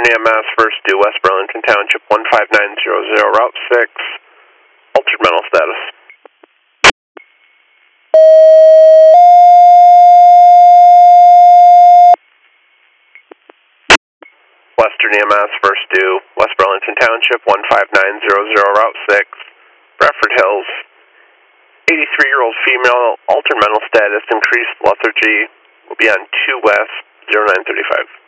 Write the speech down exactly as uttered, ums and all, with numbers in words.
Western E M S, first due, West Burlington Township, one five nine zero zero, Route six, altered mental status. Western E M S, first due, West Burlington Township, one five nine zero zero, Route six, Bradford Hills, eighty-three-year-old female, altered mental status, increased lethargy, will be on two West, zero nine thirty-five.